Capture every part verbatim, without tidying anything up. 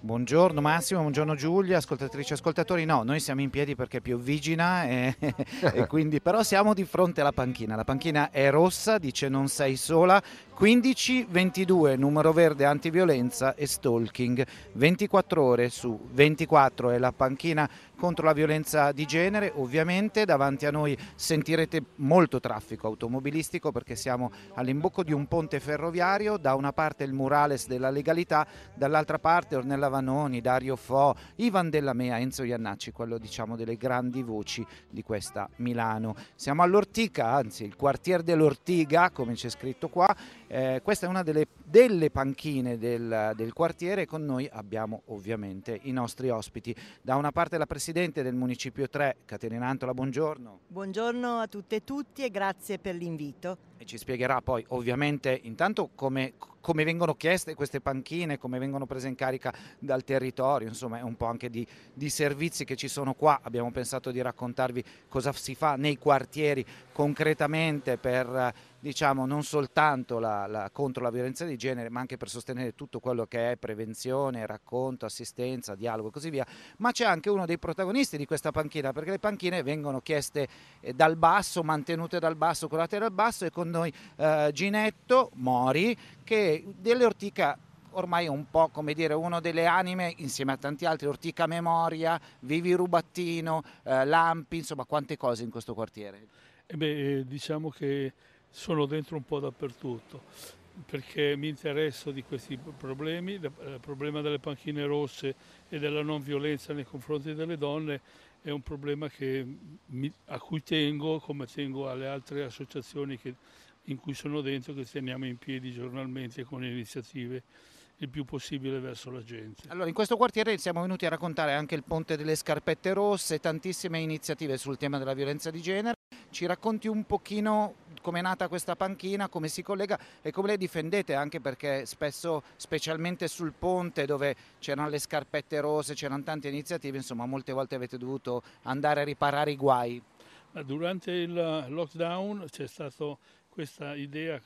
Buongiorno Massimo, buongiorno Giulia, ascoltatrici e ascoltatori. No, noi siamo in piedi perché pioviggina e, e quindi però siamo di fronte alla panchina. La panchina è rossa, dice non sei sola. quindici ventidue, numero verde antiviolenza e stalking. ventiquattro ore su ventiquattro è la panchina contro la violenza di genere. Ovviamente davanti a noi sentirete molto traffico automobilistico perché siamo all'imbocco di un ponte ferroviario, da una parte il murales della legalità, dall'altra parte Ornella Vanoni, Dario Fo, Ivan Della Mea, Enzo Iannacci, quello diciamo delle grandi voci di questa Milano. Siamo all'Ortica, anzi il quartier dell'Ortiga, come c'è scritto qua. Eh, questa è una delle, delle panchine del, del quartiere e con noi abbiamo ovviamente i nostri ospiti. Da una parte la Presidente del Municipio tre, Caterina Antola, buongiorno. Buongiorno a tutte e tutti e grazie per l'invito. E ci spiegherà poi ovviamente intanto come, come vengono chieste queste panchine, come vengono prese in carica dal territorio, insomma è un po' anche di, di servizi che ci sono qua. Abbiamo pensato di raccontarvi cosa si fa nei quartieri concretamente per, diciamo, non soltanto la, la, contro la violenza di genere, ma anche per sostenere tutto quello che è prevenzione, racconto, assistenza, dialogo e così via. Ma c'è anche uno dei protagonisti di questa panchina, perché le panchine vengono chieste eh, dal basso, mantenute dal basso, curate dal basso, e con noi eh, Ginetto Mori, che delle Ortica ormai è un po' come dire uno delle anime insieme a tanti altri, Ortica Memoria, Vivi Rubattino, eh, Lampi, insomma quante cose in questo quartiere. E beh, diciamo che sono dentro un po' dappertutto, perché mi interesso di questi problemi. Il problema delle panchine rosse e della non violenza nei confronti delle donne è un problema che mi, a cui tengo, come tengo alle altre associazioni che, in cui sono dentro, che teniamo in piedi giornalmente con iniziative il più possibile verso la gente. Allora, in questo quartiere siamo venuti a raccontare anche il Ponte delle Scarpette Rosse, tantissime iniziative sul tema della violenza di genere. Ci racconti un pochino come è nata questa panchina, come si collega e come le difendete, anche perché spesso, specialmente sul ponte dove c'erano le scarpette rosse, c'erano tante iniziative, insomma molte volte avete dovuto andare a riparare i guai. Durante il lockdown c'è stata questa idea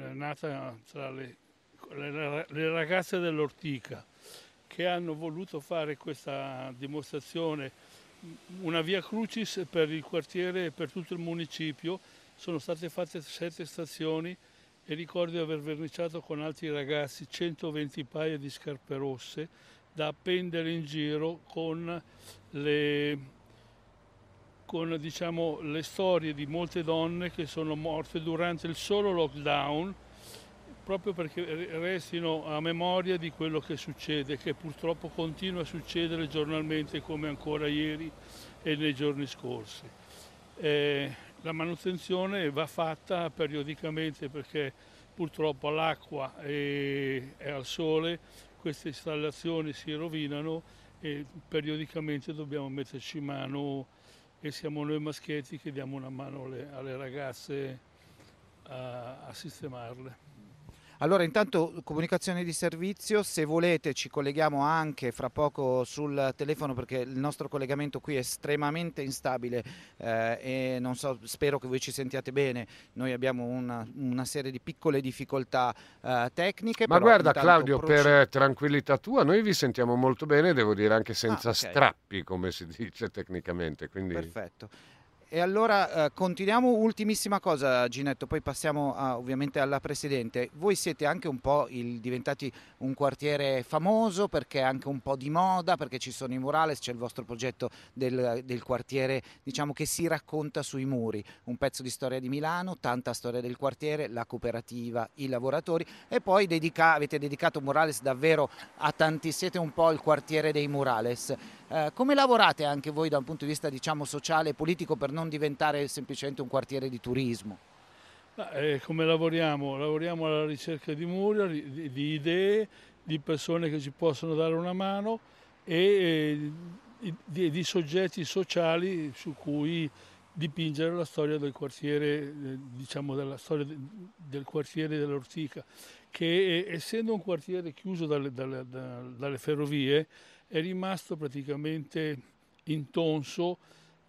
nata tra le le ragazze dell'Ortica, che hanno voluto fare questa dimostrazione, una via crucis per il quartiere e per tutto il municipio. Sono state fatte sette stazioni e ricordo di aver verniciato con altri ragazzi centoventi paia di scarpe rosse da appendere in giro con le, con, diciamo, le storie di molte donne che sono morte durante il solo lockdown, proprio perché restino a memoria di quello che succede, che purtroppo continua a succedere giornalmente come ancora ieri e nei giorni scorsi. Eh, la manutenzione va fatta periodicamente perché purtroppo all'acqua e, e al sole queste installazioni si rovinano e periodicamente dobbiamo metterci mano, e siamo noi maschietti che diamo una mano alle, alle ragazze a, a sistemarle. Allora intanto comunicazione di servizio, se volete ci colleghiamo anche fra poco sul telefono perché il nostro collegamento qui è estremamente instabile eh, e non so, spero che voi ci sentiate bene, noi abbiamo una, una serie di piccole difficoltà eh, tecniche. Ma però guarda Claudio, proce... per tranquillità tua, noi vi sentiamo molto bene, devo dire anche senza ah, okay. strappi come si dice tecnicamente. Quindi... Perfetto. E allora eh, continuiamo, ultimissima cosa Ginetto, poi passiamo a, ovviamente alla Presidente. Voi siete anche un po' il, diventati un quartiere famoso perché è anche un po' di moda, perché ci sono i murales, c'è il vostro progetto del, del quartiere, diciamo, che si racconta sui muri, un pezzo di storia di Milano, tanta storia del quartiere, la cooperativa, i lavoratori, e poi dedica, avete dedicato un murales davvero a tanti, siete un po' il quartiere dei murales. Eh, come lavorate anche voi da un punto di vista, diciamo, sociale e politico per non diventare semplicemente un quartiere di turismo? Eh, come lavoriamo? Lavoriamo alla ricerca di muri, di, di idee, di persone che ci possono dare una mano e eh, di, di soggetti sociali su cui dipingere la storia del quartiere, eh, diciamo della storia de, del quartiere dell'Ortica, che eh, essendo un quartiere chiuso dalle, dalle, dalle ferrovie è rimasto praticamente intonso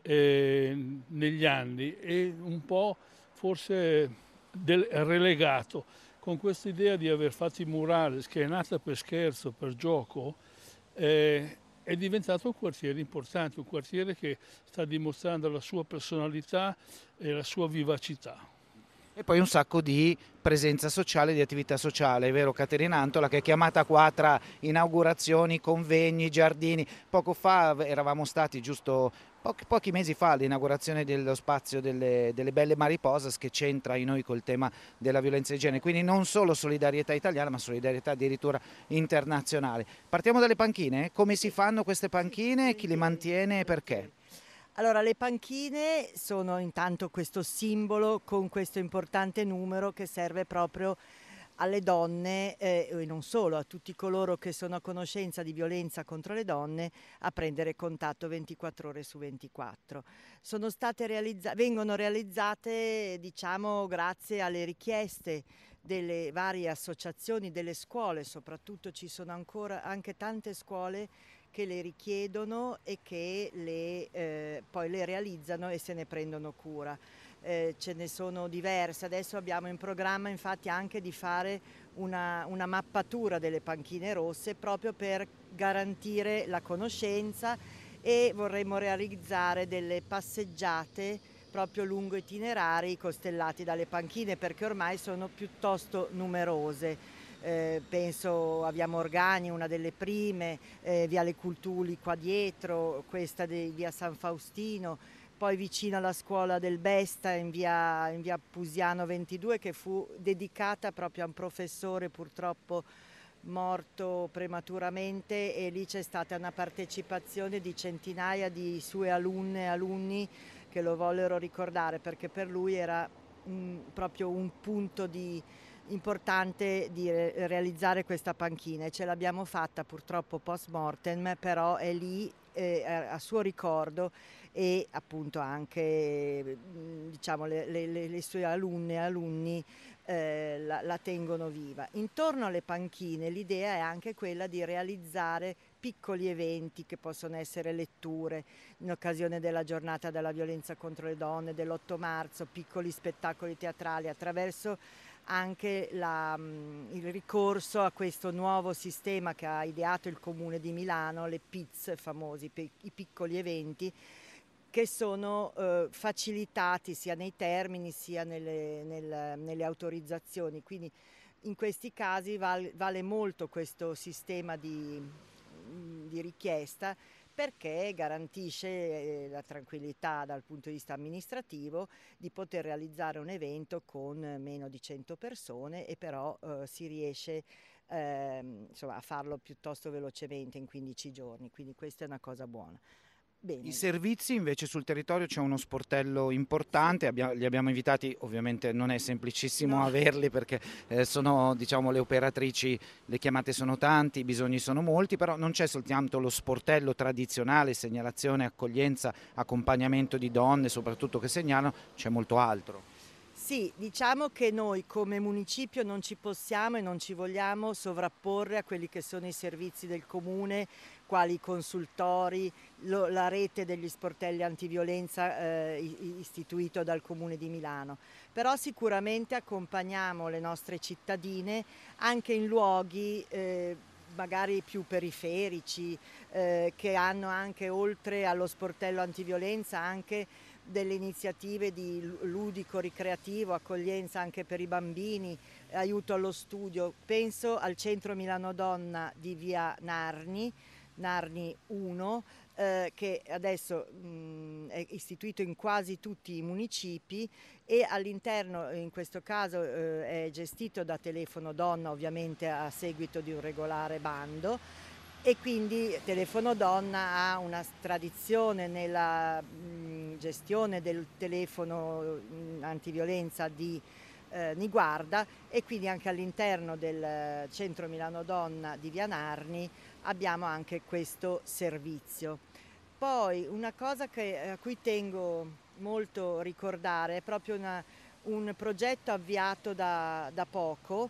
eh, negli anni e un po' forse del, relegato. Con questa idea di aver fatto i murales, che è nata per scherzo, per gioco, eh, è diventato un quartiere importante, un quartiere che sta dimostrando la sua personalità e la sua vivacità. E poi un sacco di presenza sociale, di attività sociale, è vero Caterina Antola, che è chiamata qua tra inaugurazioni, convegni, giardini. Poco fa eravamo stati, giusto pochi, pochi mesi fa, all'inaugurazione dello spazio delle, delle Belle Mariposas, che c'entra in noi col tema della violenza di genere. Quindi non solo solidarietà italiana, ma solidarietà addirittura internazionale. Partiamo dalle panchine. Come si fanno queste panchine? Chi le mantiene e perché? Allora, le panchine sono intanto questo simbolo con questo importante numero che serve proprio alle donne eh, e non solo, a tutti coloro che sono a conoscenza di violenza contro le donne, a prendere contatto ventiquattro ore su ventiquattro. Sono state realizza- vengono realizzate, diciamo, grazie alle richieste delle varie associazioni, delle scuole, soprattutto ci sono ancora anche tante scuole che le richiedono e che le, eh, poi le realizzano e se ne prendono cura. Eh, ce ne sono diverse, adesso abbiamo in programma infatti anche di fare una, una mappatura delle panchine rosse proprio per garantire la conoscenza e vorremmo realizzare delle passeggiate proprio lungo itinerari costellati dalle panchine perché ormai sono piuttosto numerose. Eh, penso a Via Morgani, una delle prime, eh, Viale Cultuli qua dietro, questa di Via San Faustino, poi vicino alla scuola del Besta in via, in via Pusiano ventidue che fu dedicata proprio a un professore purtroppo morto prematuramente e lì c'è stata una partecipazione di centinaia di sue alunne e alunni che lo vollero ricordare perché per lui era un, proprio un punto di importante di realizzare questa panchina e ce l'abbiamo fatta purtroppo post mortem, però è lì eh, a suo ricordo e appunto anche diciamo le, le, le sue alunne e alunni eh, la, la tengono viva. Intorno alle panchine l'idea è anche quella di realizzare piccoli eventi che possono essere letture in occasione della giornata della violenza contro le donne dell'otto marzo, piccoli spettacoli teatrali attraverso anche la, il ricorso a questo nuovo sistema che ha ideato il Comune di Milano, le P I Z famosi, i piccoli eventi che sono eh, facilitati sia nei termini sia nelle, nel, nelle autorizzazioni. Quindi in questi casi val, vale molto questo sistema di, di richiesta perché garantisce eh, la tranquillità dal punto di vista amministrativo di poter realizzare un evento con meno di cento persone e però eh, si riesce eh, insomma, a farlo piuttosto velocemente in quindici giorni, quindi questa è una cosa buona. Bene. I servizi invece sul territorio c'è uno sportello importante, sì. Abbia, li abbiamo invitati, ovviamente non è semplicissimo no. averli perché eh, sono diciamo le operatrici, le chiamate sono tanti, i bisogni sono molti, però non c'è soltanto lo sportello tradizionale, segnalazione, accoglienza, accompagnamento di donne soprattutto che segnalano, c'è molto altro. Sì, diciamo che noi come municipio non ci possiamo e non ci vogliamo sovrapporre a quelli che sono i servizi del comune, quali i consultori, lo, la rete degli sportelli antiviolenza eh, istituito dal Comune di Milano. Però sicuramente accompagniamo le nostre cittadine anche in luoghi eh, magari più periferici, eh, che hanno anche oltre allo sportello antiviolenza anche delle iniziative di ludico-ricreativo, accoglienza anche per i bambini, aiuto allo studio. Penso al Centro Milano Donna di via Narni, Narni uno, eh, che adesso mh, è istituito in quasi tutti i municipi e all'interno, in questo caso, eh, è gestito da Telefono Donna, ovviamente a seguito di un regolare bando. E quindi Telefono Donna ha una tradizione nella mh, gestione del telefono mh, antiviolenza di eh, Niguarda e quindi anche all'interno del Centro Milano Donna di Via Narni abbiamo anche questo servizio. Poi una cosa che, a cui tengo molto ricordare è proprio una, un progetto avviato da, da poco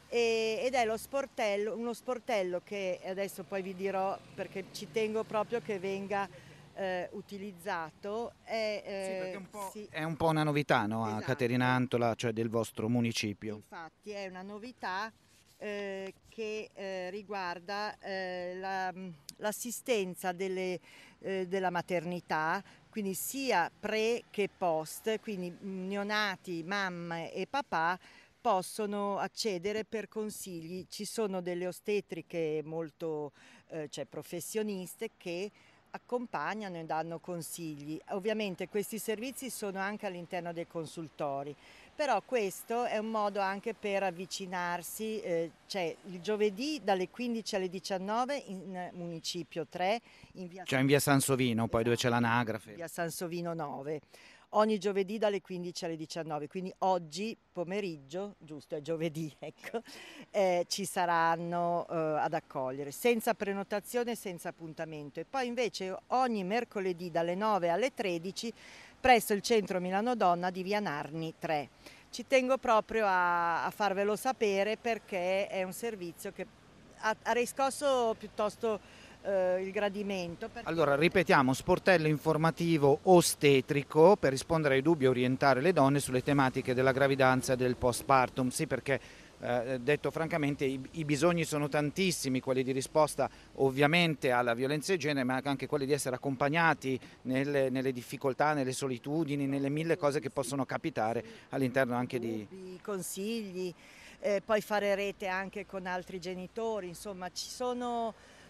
ed è lo sportello, uno sportello che adesso poi vi dirò perché ci tengo proprio che venga eh, utilizzato. È, eh, sì, perché un po', sì. È un po' una novità, no? Esatto. A Caterina Antola, cioè del vostro municipio. Infatti è una novità eh, che eh, riguarda eh, la- l'assistenza delle, eh, della maternità, quindi sia pre che post, quindi neonati, mamma e papà possono accedere per consigli. Ci sono delle ostetriche molto eh, cioè professioniste che accompagnano e danno consigli. Ovviamente questi servizi sono anche all'interno dei consultori, però questo è un modo anche per avvicinarsi, eh, cioè il giovedì dalle quindici alle diciannove in Municipio tre, in via Cioè in via Sansovino, poi dove c'è Esatto, l'anagrafe. via Sansovino nove. Ogni giovedì dalle quindici alle diciannove, quindi oggi pomeriggio, giusto, è giovedì, ecco, eh, ci saranno eh, ad accogliere, senza prenotazione, senza appuntamento. E poi invece ogni mercoledì dalle nove alle tredici presso il centro Milano Donna di via Narni tre. Ci tengo proprio a, a farvelo sapere perché è un servizio che ha, ha riscosso piuttosto eh, il gradimento. Perché Allora, ripetiamo, sportello informativo ostetrico per rispondere ai dubbi e orientare le donne sulle tematiche della gravidanza e del postpartum. Sì, perché eh, detto francamente i, i bisogni sono tantissimi, quelli di risposta ovviamente alla violenza di genere, ma anche quelli di essere accompagnati nelle, nelle difficoltà, nelle solitudini, nelle mille cose che possono capitare all'interno anche di... dubbi, consigli, eh, poi fare rete anche con altri genitori, insomma ci sono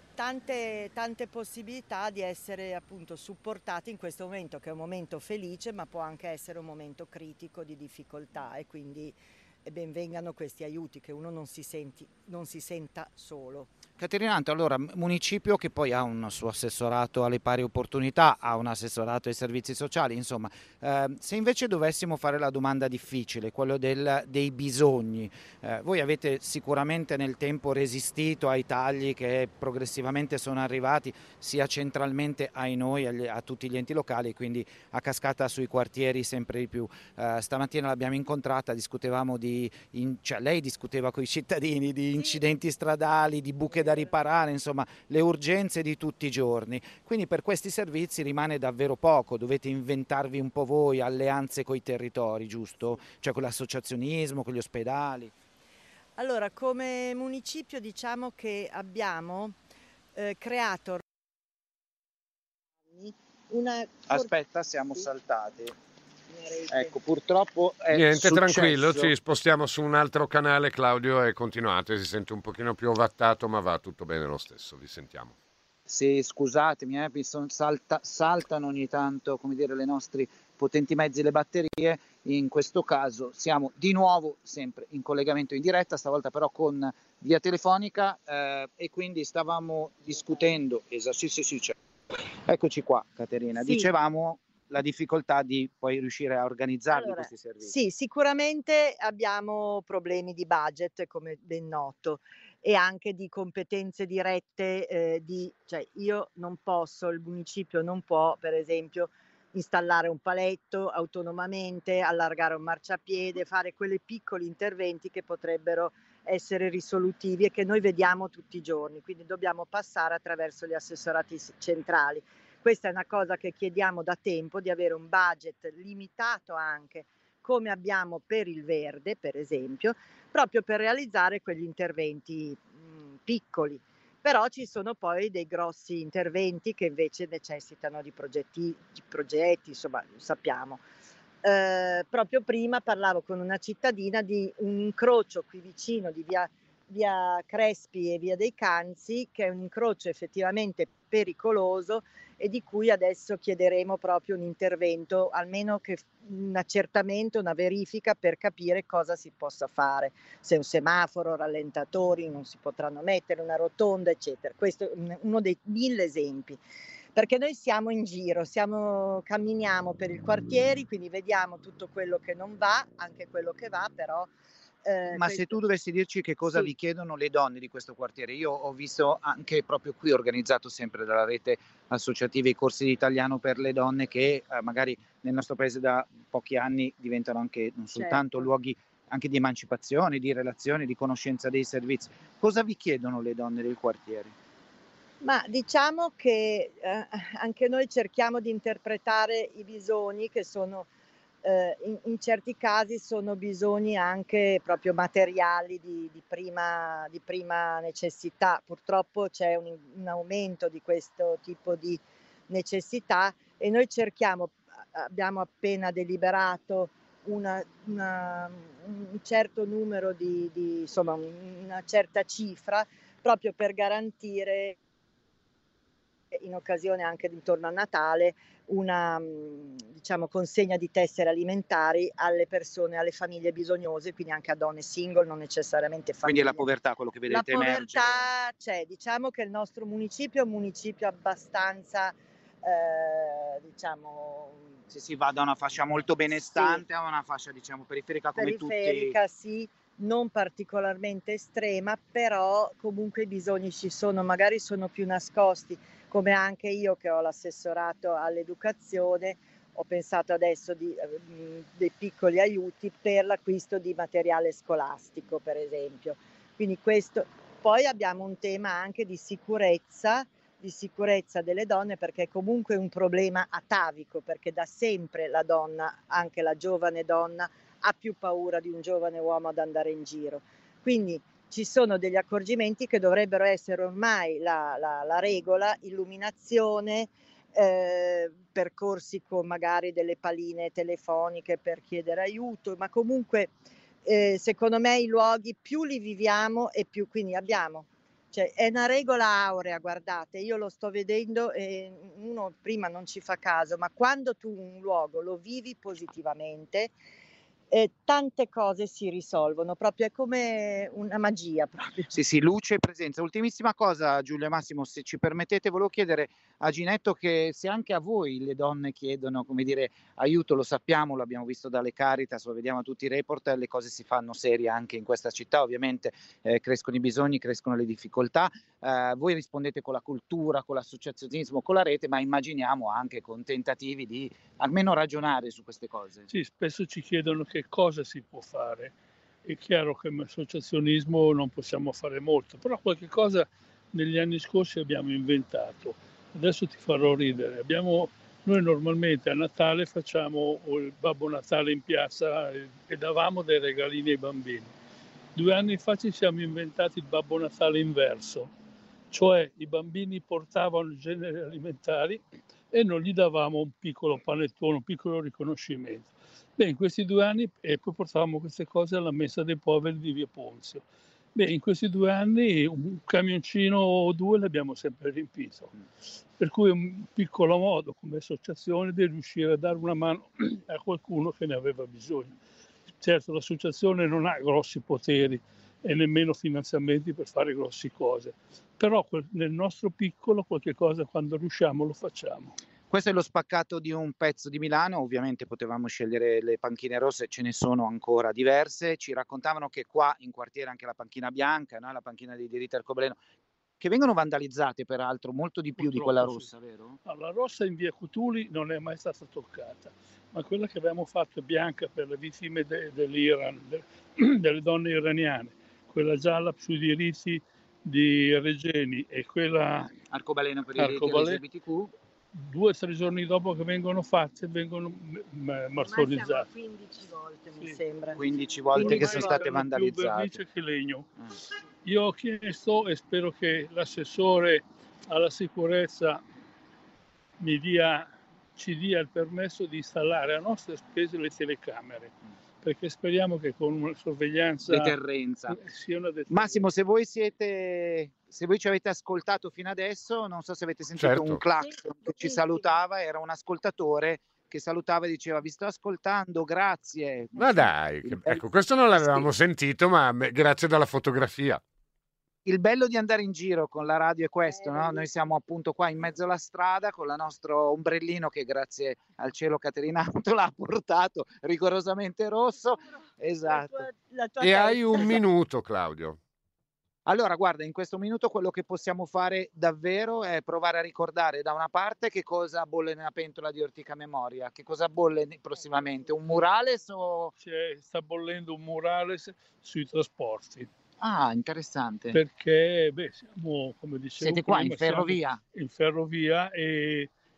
tante, tante possibilità di essere appunto supportati in questo momento che è un momento felice ma può anche essere un momento critico di difficoltà e quindi eh, ben vengano questi aiuti che uno non si, senti, non si senta solo. Caterinato, allora, municipio che poi ha un suo assessorato alle pari opportunità, ha un assessorato ai servizi sociali, insomma, eh, se invece dovessimo fare la domanda difficile, quello del, dei bisogni, eh, voi avete sicuramente nel tempo resistito ai tagli che progressivamente sono arrivati sia centralmente ai noi, agli, a tutti gli enti locali, quindi a cascata sui quartieri sempre di più. Eh, stamattina l'abbiamo incontrata, discutevamo di, in, cioè lei discuteva con i cittadini di incidenti stradali, di buche da riparare, insomma le urgenze di tutti i giorni. Quindi per questi servizi rimane davvero poco, dovete inventarvi un po' voi alleanze coi territori, giusto? Cioè con l'associazionismo, con gli ospedali. Allora, come municipio diciamo che abbiamo eh, creato una... Aspetta, siamo Sì. saltati. Una rete. Ecco, purtroppo è Niente, successo... tranquillo, ci spostiamo su un altro canale, Claudio, e continuate, si sente un pochino più ovattato, ma va tutto bene lo stesso, vi sentiamo. Sì, scusatemi, eh, mi son- salta- saltano ogni tanto, come dire, le nostre potenti mezzi, le batterie. In questo caso siamo di nuovo sempre in collegamento in diretta, stavolta però con via telefonica, eh, e quindi stavamo discutendo. Esa- sì, sì, sì, c'è. Eccoci qua, Caterina. Sì. Dicevamo la difficoltà di poi riuscire a organizzarli Allora, questi servizi. sì, sicuramente abbiamo problemi di budget, come ben noto, e anche di competenze dirette, eh, di, cioè io non posso, il municipio non può, per esempio, installare un paletto autonomamente, allargare un marciapiede, fare quei piccoli interventi che potrebbero essere risolutivi e che noi vediamo tutti i giorni, quindi dobbiamo passare attraverso gli assessorati s- centrali. Questa è una cosa che chiediamo da tempo, di avere un budget limitato anche, come abbiamo per il verde, per esempio, proprio per realizzare quegli interventi mh, piccoli. Però ci sono poi dei grossi interventi che invece necessitano di progetti, di progetti insomma, lo sappiamo. Eh, proprio prima parlavo con una cittadina di un incrocio qui vicino di via, via Crespi e via dei Canzi, che è un incrocio effettivamente pericoloso e di cui adesso chiederemo proprio un intervento, almeno che un accertamento, una verifica per capire cosa si possa fare, se un semaforo, rallentatori non si potranno mettere, una rotonda, eccetera. Questo è uno dei mille esempi. Perché noi siamo in giro, siamo, camminiamo per i quartieri, quindi vediamo tutto quello che non va, anche quello che va, però eh, Ma se tu dovessi dirci che cosa sì. vi chiedono le donne di questo quartiere, io ho visto anche proprio qui organizzato sempre dalla rete associativa i corsi di italiano per le donne che eh, magari nel nostro paese da pochi anni diventano anche non soltanto Certo. luoghi anche di emancipazione, di relazione, di conoscenza dei servizi. Cosa vi chiedono le donne del quartiere? Ma diciamo che eh, anche noi cerchiamo di interpretare i bisogni che sono eh, in, in certi casi sono bisogni anche proprio materiali di, di, prima, di prima necessità. Purtroppo c'è un, un aumento di questo tipo di necessità e noi cerchiamo, abbiamo appena deliberato una, una, un certo numero di, di insomma una certa cifra proprio per garantire in occasione anche intorno a Natale una diciamo consegna di tessere alimentari alle persone, alle famiglie bisognose, quindi anche a donne single, non necessariamente famiglie. Quindi è la povertà quello che vedete La emergere? povertà c'è, diciamo che il nostro municipio è un municipio abbastanza eh, diciamo se si va da una fascia molto benestante sì. a una fascia diciamo periferica come periferica, tutti. Sì, non particolarmente estrema, però comunque i bisogni ci sono, magari sono più nascosti, come anche io che ho l'assessorato all'educazione, ho pensato adesso di mh, dei piccoli aiuti per l'acquisto di materiale scolastico, per esempio. Quindi questo, poi abbiamo un tema anche di sicurezza, di sicurezza delle donne, perché è comunque un problema atavico, perché da sempre la donna, anche la giovane donna, ha più paura di un giovane uomo ad andare in giro. Quindi ci sono degli accorgimenti che dovrebbero essere ormai la, la, la regola: illuminazione, eh, percorsi con magari delle paline telefoniche per chiedere aiuto, ma comunque eh, secondo me i luoghi più li viviamo e più, quindi abbiamo, cioè è una regola aurea, guardate, io lo sto vedendo e uno prima non ci fa caso, ma quando tu un luogo lo vivi positivamente, Eh, tante cose si risolvono, proprio è come una magia proprio. Sì, sì, luce e presenza. Ultimissima cosa, Giulia e Massimo, se ci permettete, volevo chiedere a Ginetto che se anche a voi le donne chiedono, come dire, aiuto, lo sappiamo, l'abbiamo visto dalle Caritas, lo vediamo a tutti i report, le cose si fanno serie anche in questa città, ovviamente eh, crescono i bisogni, crescono le difficoltà, eh, voi rispondete con la cultura, con l'associazionismo, con la rete, ma immaginiamo anche con tentativi di almeno ragionare su queste cose. Sì, spesso ci chiedono che cosa si può fare. È chiaro che come associazionismo non possiamo fare molto, però qualche cosa negli anni scorsi abbiamo inventato. Adesso ti farò ridere. Abbiamo, noi normalmente a Natale facciamo il Babbo Natale in piazza e davamo dei regalini ai bambini. Due anni fa ci siamo inventati il Babbo Natale inverso, cioè i bambini portavano generi alimentari e noi gli davamo un piccolo panettone, un piccolo riconoscimento. Beh, in questi due anni, e poi portavamo queste cose alla Messa dei Poveri di Via Ponzio. Beh, in questi due anni un camioncino o due l'abbiamo sempre riempito. Per cui è un piccolo modo come associazione di riuscire a dare una mano a qualcuno che ne aveva bisogno. Certo, l'associazione non ha grossi poteri e nemmeno finanziamenti per fare grosse cose, però nel nostro piccolo qualche cosa quando riusciamo lo facciamo. Questo è lo spaccato di un pezzo di Milano, ovviamente potevamo scegliere le panchine rosse, ce ne sono ancora diverse, ci raccontavano che qua in quartiere anche la panchina bianca, no? La panchina dei diritti arcobaleno, che vengono vandalizzate peraltro molto di più Purtroppo, di quella rossa, sì. Vero? No, la rossa in via Cutuli non è mai stata toccata, ma quella che abbiamo fatto è bianca per le vittime de, dell'Iran, de, delle donne iraniane, quella gialla sui diritti di Regeni e quella arcobaleno per i diritti L G B T Q. Due o tre giorni dopo che vengono fatte vengono martorizzate. quindici volte mi sì. sembra. quindici volte quindici che sono state vandalizzate. Più vernice che legno. Mm. Io ho chiesto e spero che l'assessore alla sicurezza mi dia, ci dia il permesso di installare a nostre spese le telecamere, perché speriamo che con una sorveglianza deterrenza sia una deterrenza. Massimo, se voi siete se voi ci avete ascoltato fino adesso, non so se avete sentito certo. un clacson che ci salutava, era un ascoltatore che salutava e diceva vi sto ascoltando, grazie. Ma dai, che, ecco, questo non l'avevamo sì. sentito, ma grazie dalla fotografia. Il bello di andare in giro con la radio è questo, no? Noi siamo appunto qua in mezzo alla strada con il nostro ombrellino che grazie al cielo Caterinato l'ha portato rigorosamente rosso. Esatto. La tua, la tua e testa. Hai un minuto, Claudio. Allora, guarda, in questo minuto quello che possiamo fare davvero è provare a ricordare da una parte che cosa bolle nella pentola di Ortica Memoria, che cosa bolle prossimamente, un murales o... C'è, sta bollendo un murales sui trasporti. Ah, interessante. Perché, beh, siamo, come dicevo siete qua prima, in ferrovia? In ferrovia e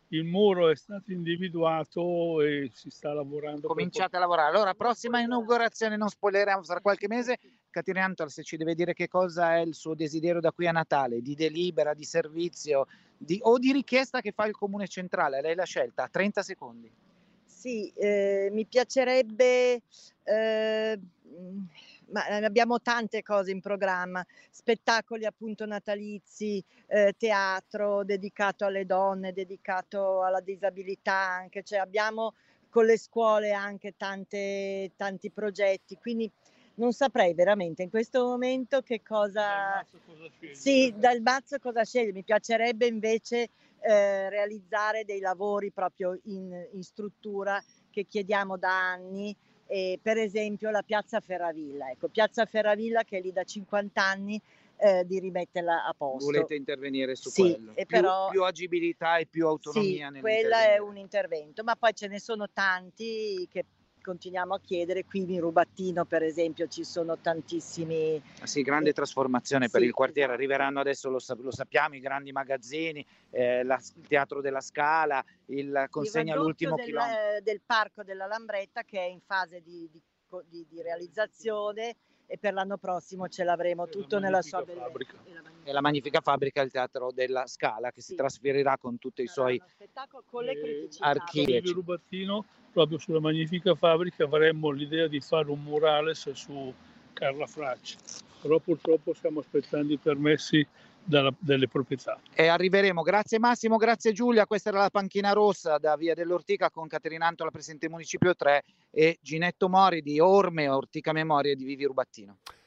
il muro è stato individuato e si sta lavorando. per Cominciate a lavorare. Allora, prossima inaugurazione, non spoileriamo, sarà qualche mese. Caterina Antola, se ci deve dire che cosa è il suo desiderio da qui a Natale, di delibera, di servizio, di, o di richiesta che fa il Comune Centrale, lei la scelta, a trenta secondi. Sì, eh, mi piacerebbe, eh, ma abbiamo tante cose in programma, spettacoli appunto natalizi, eh, teatro dedicato alle donne, dedicato alla disabilità anche, cioè abbiamo con le scuole anche tante, tanti progetti, quindi non saprei veramente in questo momento che cosa... Sì, dal mazzo cosa scegliere, mi piacerebbe invece eh, realizzare dei lavori proprio in, in struttura che chiediamo da anni, eh, per esempio la piazza Ferravilla, ecco, piazza Ferravilla che è lì da cinquanta anni, eh, di rimetterla a posto. Volete intervenire su sì, quello? E più, però, più agibilità e più autonomia sì, quella è un intervento, ma poi ce ne sono tanti che continuiamo a chiedere. Qui in Rubattino per esempio ci sono tantissimi, sì, grande trasformazione sì, per il quartiere, esatto. Arriveranno adesso, lo, lo sappiamo, i grandi magazzini, eh, la, il teatro della Scala, il consegna il all'ultimo del, chilometro del parco della Lambretta che è in fase di, di, di, di realizzazione, e per l'anno prossimo ce l'avremo E tutto la nella magnifica sua fabbrica. bellezza. e la magnifica fabbrica, il teatro della Scala, che Sì. si trasferirà con tutti i Sarà suoi uno spettacolo con le E criticità. archivie. Vivi Rubattino, proprio sulla magnifica fabbrica, avremmo l'idea di fare un murales su Carla Fracci, però purtroppo stiamo aspettando i permessi dalla, delle proprietà. E arriveremo. Grazie Massimo, grazie Giulia. Questa era la panchina rossa da Via dell'Ortica con Caterina Antola, presidente Municipio tre, e Ginetto Mori di Orme, Ortica Memoria di Vivi Rubattino.